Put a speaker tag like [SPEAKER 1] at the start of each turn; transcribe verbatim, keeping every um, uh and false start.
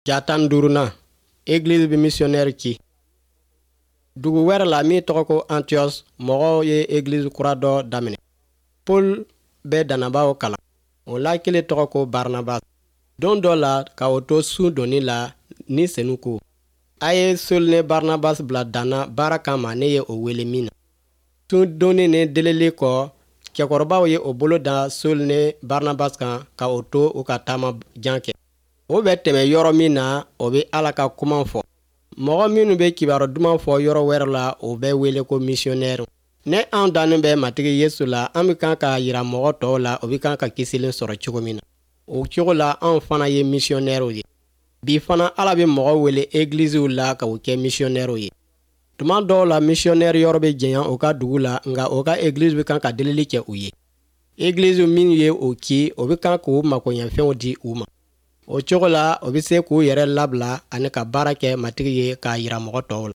[SPEAKER 1] Jatan duruna, Église bi missionnaire ki. Dugu wɛrɛ la min tɔgɔ ko Antioche, mɔgɔw ye Église kura dɔ daminɛ. Paul bɛ danabaw kalan. O la kelen tɔgɔ ko Barnabas. Don dɔ la ka o to sun donni la ni senu ko. A ye Saul ne Barnabas bila dana baara kama ne ye o wele min na. Sun donni ne deleli kɔ, cɛkɔrɔbaw ye o bolo da Saul ne Barnabas kan ka o to u ka taama jan kɛ. O bɛ tɛmɛ yɔrɔ min na o bɛ Ala ka kuma fɔ. Mɔgɔ minnu bɛ kibaru duman fɔ yɔrɔ wɛrɛ la o bɛ wele ko missionnaire. Ne an dannen bɛ matigi Yesu la, an bɛ kan ka yira mɔgɔ tɔw la o bɛ kan ka kisilen sɔrɔ cogo min na. O cogo la an fana ye missionnaire ye. Bi fana Ala bɛ mɔgɔ wele églisew la ka u kɛ missionnaire ye. Tuma dɔw la missionnaire yɔrɔ bɛ jɛnya u ka dugu la nka o ka église bɛ kan ka delili kɛ u ye. Église min ye o ki o bɛ kan k'u makoɲɛfɛnw di u ma. O cogo la o bɛ se k'u yɛrɛ labila ani ka baara kɛ matigi ye k'a yira mɔgɔ tɔw la.